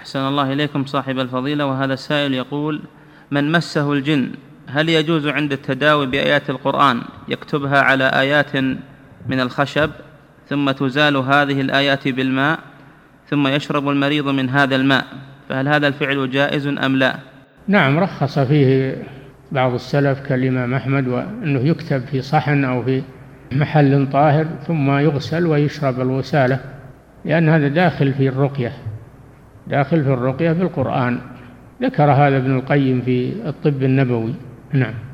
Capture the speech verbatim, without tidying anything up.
أحسن الله إليكم صاحب الفضيلة. وهذا السائل يقول: من مسه الجن هل يجوز عند التداوي بآيات القرآن يكتبها على آيات من الخشب ثم تزال هذه الآيات بالماء ثم يشرب المريض من هذا الماء، فهل هذا الفعل جائز أم لا؟ نعم، رخص فيه بعض السلف كالإمام أحمد، وأنه يكتب في صحن أو في محل طاهر ثم يغسل ويشرب الغسالة، لأن هذا داخل في الرقية، داخل في الرقية بالقرآن. ذكر هذا ابن القيم في الطب النبوي. نعم.